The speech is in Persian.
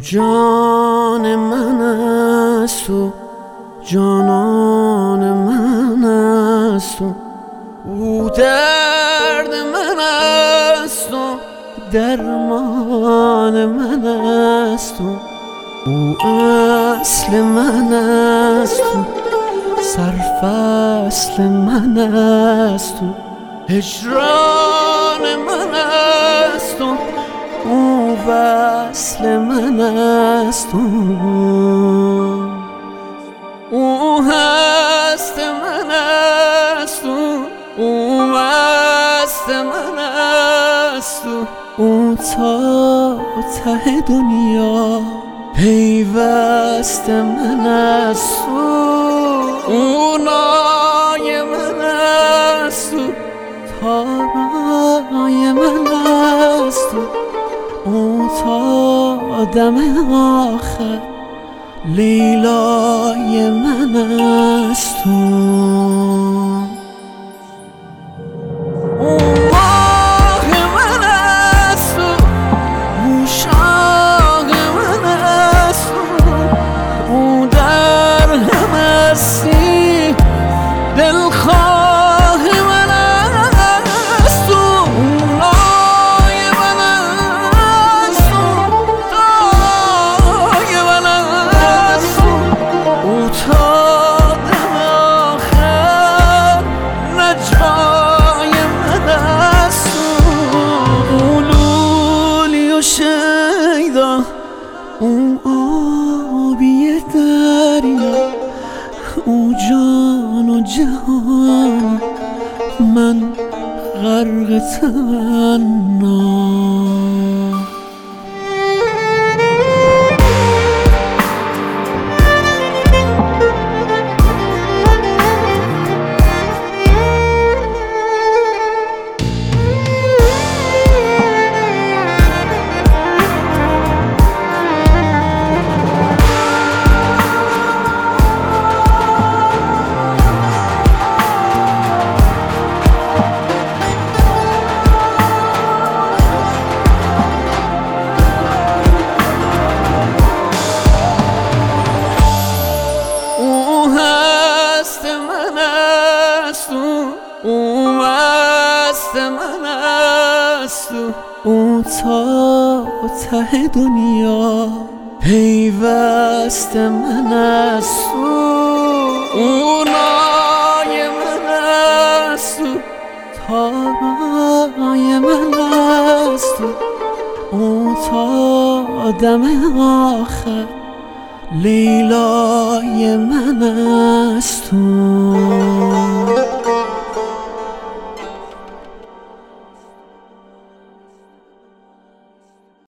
جان من است و جانان من است و او درد من است و درمان من است و او اصل من است و سرفصل من است و هجران من است و او وصل من است و او هست من است و او مست من است و او تا ته دنیا پیوست من است و او نای من است و تارای من است و او تا دم آخر لیلای من است و او ماه من است و او شاه من است و او در همستی دلخواه من است و او نای من است و دای من است و او تا دم آخر نجوای من است و او لولی و شیدا او آبی دریا او جان و جهان من غرق تمنا او مست من است و او تا ته دنیا پیوست من است و او نای من است و تارای من است و او تا دم آخر لیلای من است و